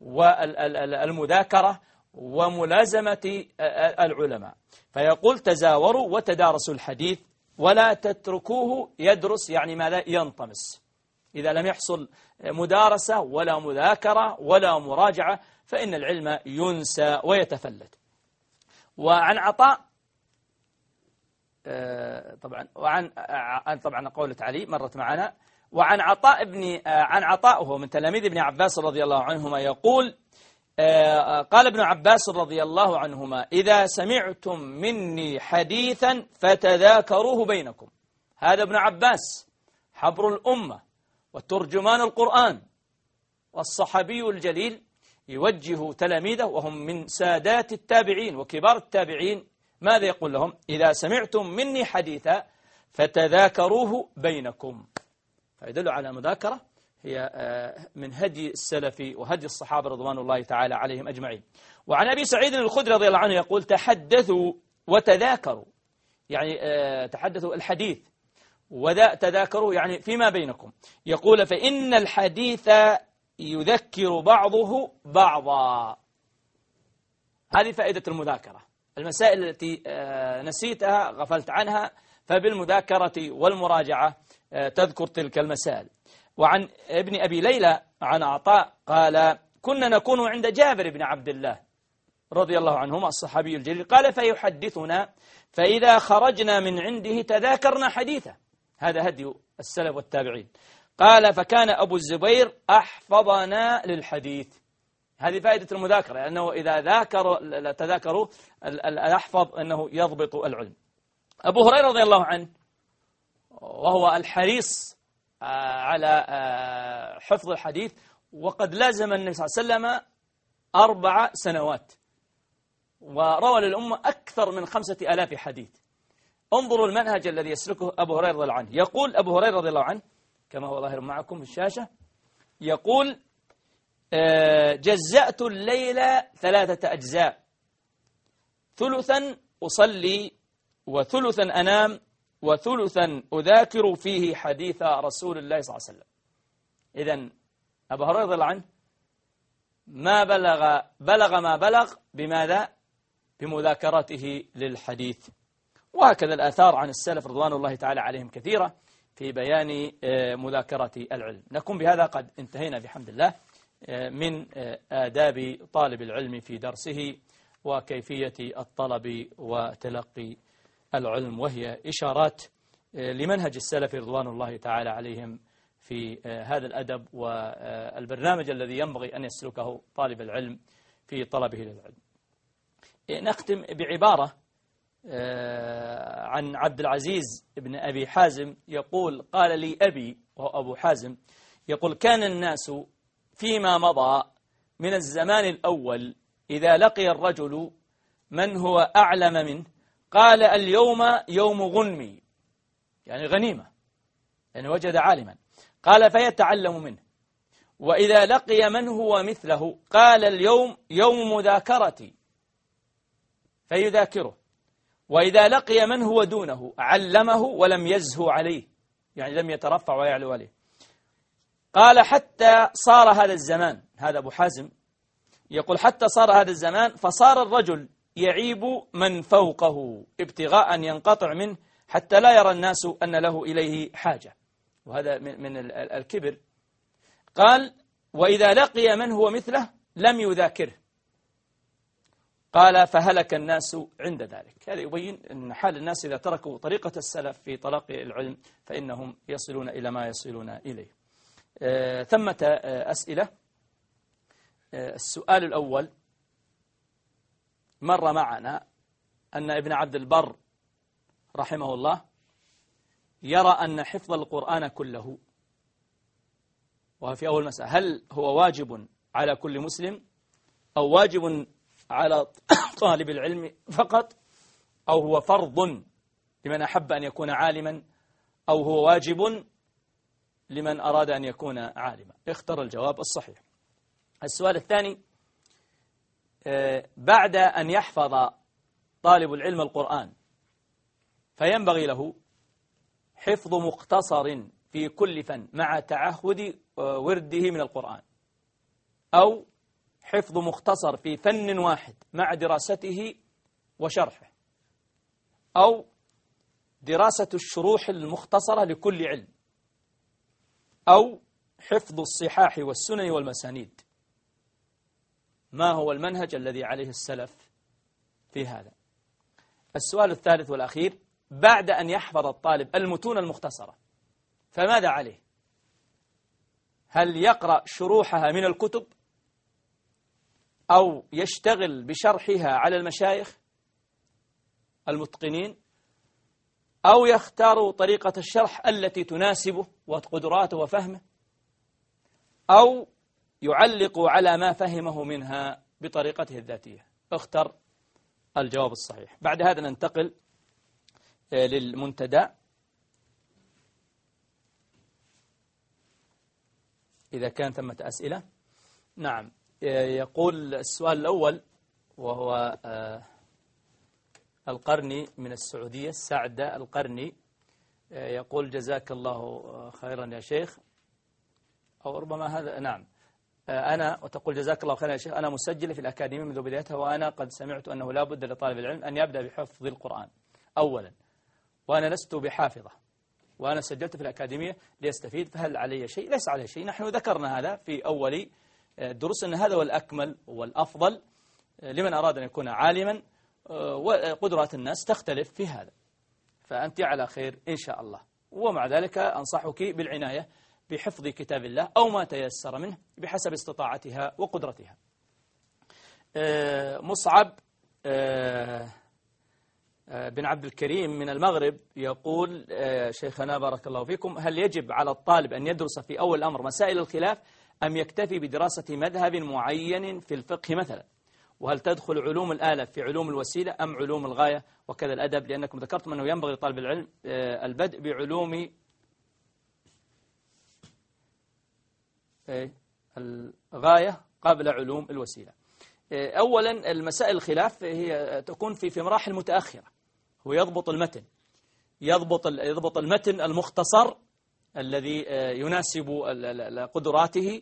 والمذاكرة وملازمة العلماء. فيقول تزاوروا وتدارسوا الحديث ولا تتركوه يدرس، يعني ماذا؟ ينطمس. إذا لم يحصل مدارسة ولا مذاكرة ولا مراجعة فإن العلم ينسى ويتفلت. وعن عطاء طبعا طبعا قولة علي مرت معنا. وعن عطاء وهو من تلاميذ ابن عباس رضي الله عنهما يقول قال ابن عباس رضي الله عنهما: إذا سمعتم مني حديثا فتذاكروه بينكم. هذا ابن عباس حبر الأمة وترجمان القرآن والصحابي الجليل يوجه تلاميذه وهم من سادات التابعين وكبار التابعين. ماذا يقول لهم؟ إذا سمعتم مني حديثا فتذاكروه بينكم. فيدل على مذاكرة هي من هدي السلف وهدي الصحابة رضوان الله تعالى عليهم أجمعين. وعن أبي سعيد الخدري رضي الله عنه يقول: تحدثوا وتذاكروا، يعني تحدثوا الحديث وتذاكروا يعني فيما بينكم. يقول: فإن الحديث يذكر بعضه بعضا. هذه فائدة المذاكرة. المسائل التي نسيتها غفلت عنها فبالمذاكرة والمراجعة تذكر تلك المسائل. وعن ابن أبي ليلى عن عطاء قال: كنا نكون عند جابر بن عبد الله رضي الله عنهما الصحابي الجليل، قال: فيحدثنا فإذا خرجنا من عنده تذاكرنا حديثه. هذا هدي السلف والتابعين. قال: فكان أبو الزبير أحفظنا للحديث. هذه فائدة المذاكرة، لأنه إذا تذاكروا الأحفظ أنه يضبط العلم. أبو هريرة رضي الله عنه وهو الحريص على حفظ الحديث، وقد لازم النبي صلى الله عليه وسلم 4 سنوات، وروى للأمة أكثر من 5000 حديث. انظروا المنهج الذي يسلكه أبو هريرة رضي الله عنه. يقول أبو هريرة رضي الله عنه كما هو ظاهر معكم في الشاشة، يقول: جزأت الليل 3 أجزاء، ثلثا أصلي وثلثا أنام وثلثا أذاكر فيه حديث رسول الله صلى الله عليه وسلم. إذن أبو هريرة رضي الله عنه ما بلغ ما بلغ بماذا؟ بمذاكرته للحديث. وهكذا الآثار عن السلف رضوان الله تعالى عليهم كثيرة في بيان مذاكرة العلم. نكون بهذا قد انتهينا بحمد الله من آداب طالب العلم في درسه وكيفية الطلب وتلقي العلم، وهي إشارات لمنهج السلف رضوان الله تعالى عليهم في هذا الأدب والبرنامج الذي ينبغي أن يسلكه طالب العلم في طلبه للعلم. نختم بعبارة عن عبد العزيز بن أبي حازم يقول: قال لي أبي، وهو أبو حازم، يقول: كان الناس فيما مضى من الزمان الأول إذا لقي الرجل من هو أعلم منه قال: اليوم يوم غنمي، يعني غنيمة، يعني وجد عالما، قال: فيتعلم منه. وإذا لقي من هو مثله قال: اليوم يوم مذاكرتي، فيذاكره. وإذا لقي من هو دونه علمه ولم يزهو عليه، يعني لم يترفع ويعلو عليه. قال: حتى صار هذا الزمان، هذا أبو حازم يقول: حتى صار هذا الزمان فصار الرجل يعيب من فوقه ابتغاء أن ينقطع منه حتى لا يرى الناس أن له إليه حاجة. وهذا من الكبر. قال: وإذا لقي من هو مثله لم يذاكره. قال: فهلك الناس عند ذلك. هذا يبين أن حال الناس إذا تركوا طريقة السلف في تلقي العلم فإنهم يصلون إلى ما يصلون إليه. ثمة أسئلة. السؤال الأول: مر معنا أن ابن عبد البر رحمه الله يرى أن حفظ القرآن كله، وفي أول مسألة، هل هو واجب على كل مسلم أو واجب على طالب العلم فقط، أو هو فرض لمن أحب أن يكون عالما، أو هو واجب لمن أراد أن يكون عالما؟ اختر الجواب الصحيح. السؤال الثاني: بعد أن يحفظ طالب العلم القرآن فينبغي له حفظ مختصر في كل فن مع تعهد ورده من القرآن، أو حفظ مختصر في فن واحد مع دراسته وشرحه، أو دراسة الشروح المختصرة لكل علم، أو حفظ الصحاح والسنن والمسانيد؟ ما هو المنهج الذي عليه السلف في هذا؟ السؤال الثالث والأخير: بعد أن يحفظ الطالب المتون المختصرة فماذا عليه؟ هل يقرأ شروحها من الكتب أو يشتغل بشرحها على المشايخ المتقنين أو يختار طريقة الشرح التي تناسبه وقدراته وفهمه أو يعلق على ما فهمه منها بطريقته الذاتية؟ اختر الجواب الصحيح. بعد هذا ننتقل للمنتدى. إذا كان ثمة أسئلة. نعم. يقول السؤال الأول وهو القرني من السعودية، سعد القرني، يقول جزاك الله خيرا يا شيخ، أو ربما هذا نعم أنا، وتقول جزاك الله خيرا يا شيخ، أنا مسجل في الأكاديمية منذ بدايتها، وأنا قد سمعت أنه لا بد لطالب العلم أن يبدأ بحفظ القرآن أولا، وأنا لست بحافظة، وأنا سجلت في الأكاديمية ليستفيد، فهل علي شيء؟ ليس علي شيء. نحن ذكرنا هذا في أول الدروس أن هذا هو الأكمل والأفضل لمن أراد أن يكون عالما، وقدرات الناس تختلف في هذا، فأنت على خير إن شاء الله. ومع ذلك أنصحك بالعناية بحفظ كتاب الله أو ما تيسر منه بحسب استطاعتها وقدرتها. مصعب بن عبد الكريم من المغرب يقول شيخنا بارك الله فيكم، هل يجب على الطالب أن يدرس في أول الأمر مسائل الخلاف أم يكتفي بدراسة مذهب معين في الفقه مثلا؟ وهل تدخل علوم الآلة في علوم الوسيلة أم علوم الغاية وكذا الأدب؟ لأنكم ذكرتم أنه ينبغي لطالب العلم البدء بعلوم الغاية قبل علوم الوسيلة. أولا المسائل الخلاف هي تكون في مراحل متأخرة، هو يضبط المتن، يضبط المتن المختصر الذي يناسب قدراته،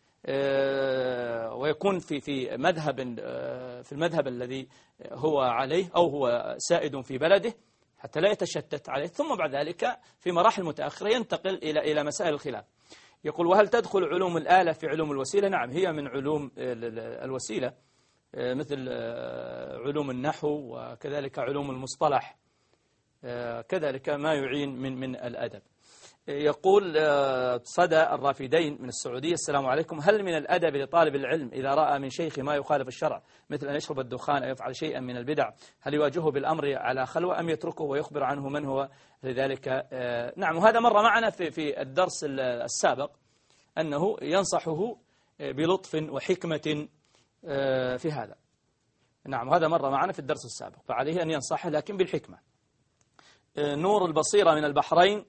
ويكون في المذهب الذي هو عليه أو هو سائد في بلده حتى لا يتشتت عليه، ثم بعد ذلك في مراحل متأخرة ينتقل إلى مسائل الخلاف. يقول وهل تدخل علوم الآلة في علوم الوسيلة؟ نعم، هي من علوم الوسيلة، مثل علوم النحو وكذلك علوم المصطلح، كذلك ما يعين من الأدب. يقول صدى الرافدين من السعودية، السلام عليكم، هل من الأدب لطالب العلم إذا رأى من شيخ ما يخالف الشرع مثل أن يشرب الدخان أو يفعل شيئا من البدع، هل يواجهه بالأمر على خلوة أم يتركه ويخبر عنه من هو لذلك؟ نعم، وهذا مر معنا في الدرس السابق أنه ينصحه بلطف وحكمة في هذا. نعم، هذا مر معنا في الدرس السابق، فعليه أن ينصحه لكن بالحكمة. نور البصيرة من البحرين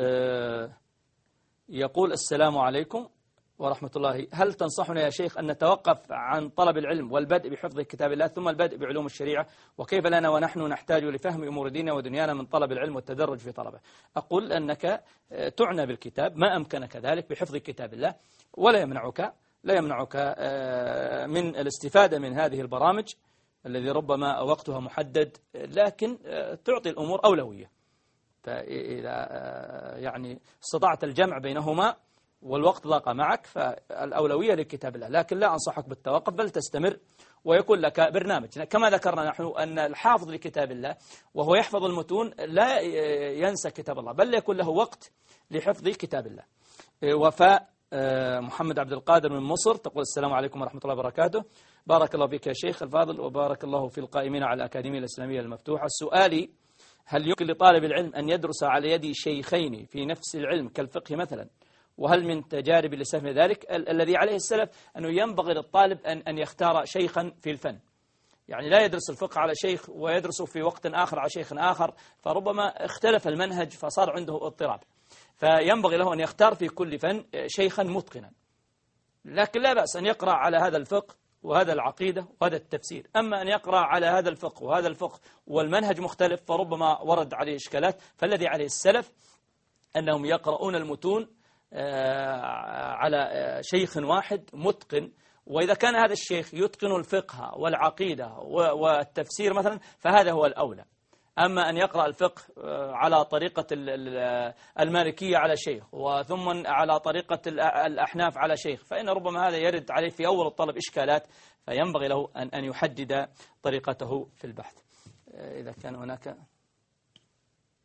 يقول السلام عليكم ورحمة الله، هل تنصحنا يا شيخ أن نتوقف عن طلب العلم والبدء بحفظ كتاب الله ثم البدء بعلوم الشريعة، وكيف لنا ونحن نحتاج لفهم أمور ديننا ودنيانا من طلب العلم والتدرج في طلبه؟ أقول أنك تعنى بالكتاب ما أمكنك ذلك بحفظ كتاب الله، ولا يمنعك من الاستفادة من هذه البرامج الذي ربما وقتها محدد، لكن تعطي الأمور أولوية. فإذا يعني استطعت الجمع بينهما والوقت ضاق معك فالأولوية لكتاب الله، لكن لا أنصحك بالتوقف بل تستمر ويكون لك برنامج. كما ذكرنا نحن أن الحافظ لكتاب الله وهو يحفظ المتون لا ينسى كتاب الله، بل يكون له وقت لحفظ كتاب الله. وفاء محمد عبد القادر من مصر تقول السلام عليكم ورحمة الله وبركاته، بارك الله بك يا شيخ الفاضل وبارك الله في القائمين على الأكاديمية الإسلامية المفتوحة. سؤالي، هل يمكن لطالب العلم أن يدرس على يد شيخين في نفس العلم كالفقه مثلا؟ وهل من تجارب الإسلام ذلك؟ الذي عليه السلف أنه ينبغي للطالب أن يختار شيخا في الفن، يعني لا يدرس الفقه على شيخ ويدرسه في وقت آخر على شيخ آخر، فربما اختلف المنهج فصار عنده اضطراب، فينبغي له أن يختار في كل فن شيخا متقنا. لكن لا بأس أن يقرأ على هذا الفقه وهذا العقيدة وهذا التفسير، أما أن يقرأ على هذا الفقه وهذا الفقه والمنهج مختلف فربما ورد عليه إشكالات. فالذي عليه السلف أنهم يقرؤون المتون على شيخ واحد متقن، وإذا كان هذا الشيخ يتقن الفقه والعقيدة والتفسير مثلا فهذا هو الأولى. أما أن يقرأ الفقه على طريقة المالكية على شيخ وثم على طريقة الأحناف على شيخ فإن ربما هذا يرد عليه في أول الطلب إشكالات، فينبغي له أن يحدد طريقته في البحث. إذا كان هناك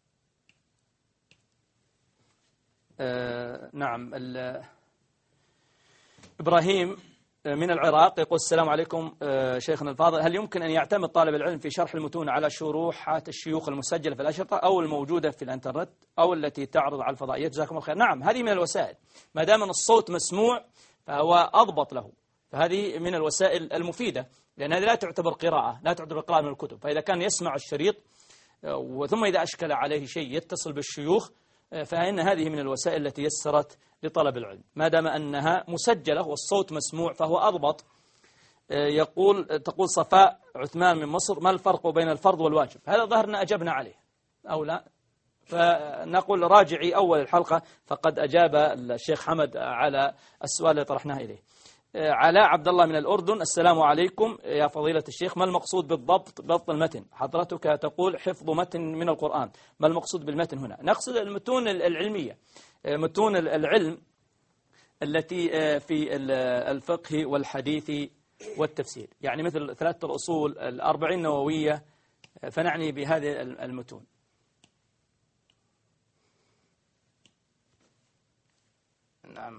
نعم. إبراهيم من العراق يقول السلام عليكم شيخنا الفاضل، هل يمكن أن يعتمد طالب العلم في شرح المتون على شروحات الشيوخ المسجلة في الأشرطة أو الموجودة في الإنترنت أو التي تعرض على الفضائيات؟ جزاكم الله خير. نعم، هذه من الوسائل، ما دام الصوت مسموع فهو أضبط له، فهذه من الوسائل المفيدة، لأن هذه لا تعتبر قراءة، لا تعتبر قراءة من الكتب. فإذا كان يسمع الشريط وثم إذا أشكل عليه شيء يتصل بالشيوخ، فإن هذه من الوسائل التي يسرت لطلب العلم، ما دام أنها مسجلة والصوت مسموع فهو أضبط. تقول صفاء عثمان من مصر، ما الفرق بين الفرض والواجب؟ هذا ظهرنا أجبنا عليه أو لا، فنقول راجعي أول الحلقة فقد أجاب الشيخ حمد على السؤال اللي طرحناه إليه. علاء عبد الله من الأردن، السلام عليكم يا فضيلة الشيخ، ما المقصود بالضبط ضبط المتن؟ حضرتك تقول حفظ متن من القرآن، ما المقصود بالمتن هنا؟ نقصد المتون العلمية، متون العلم التي في الفقه والحديث والتفسير، يعني مثل 3 الأصول، 40 النووية، فنعني بهذه المتون. نعم.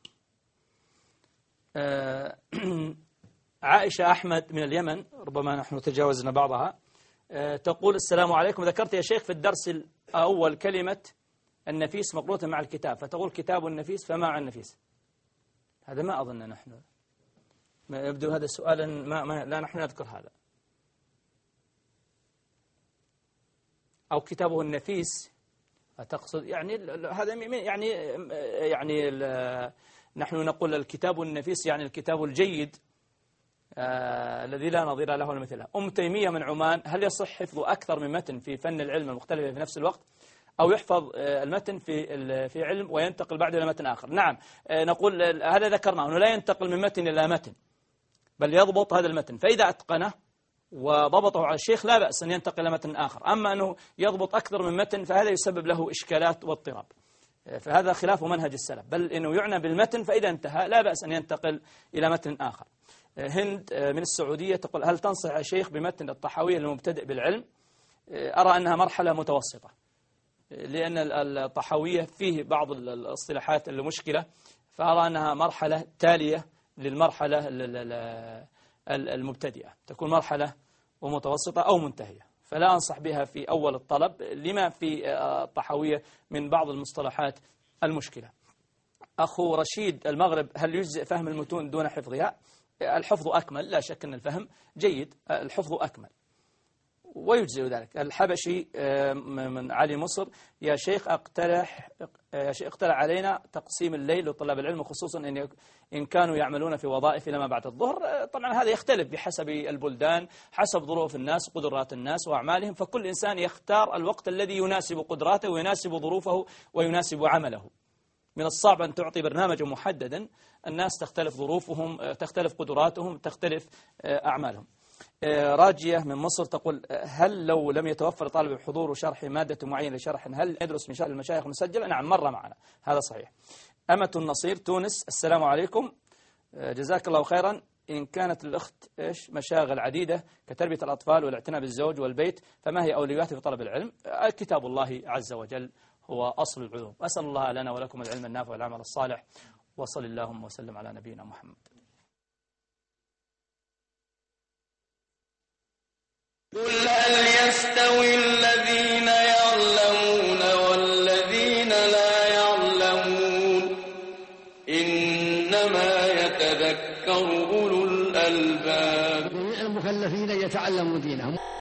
عائشة أحمد من اليمن، ربما نحن تجاوزنا بعضها، تقول السلام عليكم، ذكرت يا شيخ في الدرس الأول كلمة النفيس مقروطة مع الكتاب، فتقول كتاب النفيس، فما عن النفيس؟ هذا ما أظن نحن، ما يبدو هذا سؤالا لا نحن نذكر هذا. أو كتابه النفيس تقصد يعني هذا يعني نحن نقول الكتاب النفيس يعني الكتاب الجيد الذي لا نظير له مثله. تيمية من عمان، هل يصح حفظ أكثر من متن في فن العلم المختلفة في نفس الوقت، أو يحفظ المتن في علم وينتقل بعد إلى متن آخر؟ نعم، نقول هذا ذكرناه، أنه لا ينتقل من متن إلى متن، بل يضبط هذا المتن، فإذا أتقنه وضبطه على الشيخ لا بأس أن ينتقل إلى متن آخر. أما أنه يضبط أكثر من متن فهذا يسبب له إشكالات واضطراب، فهذا خلاف منهج السلف، بل إنه يعنى بالمتن، فإذا انتهى لا بأس أن ينتقل إلى متن آخر. هند من السعودية تقول هل تنصح يا شيخ بمتن الطحاوية للمبتدئ بالعلم؟ أرى أنها مرحلة متوسطة، لأن الطحاوية فيه بعض الاصطلاحات المشكلة، فأرى أنها مرحلة تالية للمرحلة المبتدئة، تكون مرحلة ومتوسطة أو منتهية، فلا أنصح بها في أول الطلب لما في الطحاوية من بعض المصطلحات المشكلة. أخو رشيد المغرب، هل يجزئ فهم المتون دون حفظها؟ الحفظ أكمل، لا شك أن الفهم جيد، الحفظ أكمل ويجزئ ذلك. الحبشي من علي مصر، يا شيخ اقترح علينا تقسيم الليل لطلاب العلم، خصوصا إن كانوا يعملون في وظائف لما بعد الظهر. طبعا هذا يختلف بحسب البلدان، حسب ظروف الناس وقدرات الناس وأعمالهم، فكل إنسان يختار الوقت الذي يناسب قدراته ويناسب ظروفه ويناسب عمله. من الصعب أن تعطي برنامجا محددا، الناس تختلف ظروفهم، تختلف قدراتهم، تختلف أعمالهم. راجية من مصر تقول هل لو لم يتوفر طالب الحضور وشرح مادة معينة لشرح، هل يدرس من شأن المشايخ المسجلة؟ نعم، مر معنا هذا صحيح. أمة النصير تونس، السلام عليكم، جزاك الله خيرا، إن كانت للأخت مشاغل عديدة كتربية الأطفال والاعتناء بالزوج والبيت، فما هي أولوياتها في طلب العلم؟ كتاب الله عز وجل هو أصل العلوم. أسأل الله لنا ولكم العلم النافع والعمل الصالح، وصل اللهم وسلم على نبينا محمد. قل هل يستوي الذين يعلمون والذين لا يعلمون، إنما يتذكر أولو الألباب. المكلفين يتعلموا دينهم.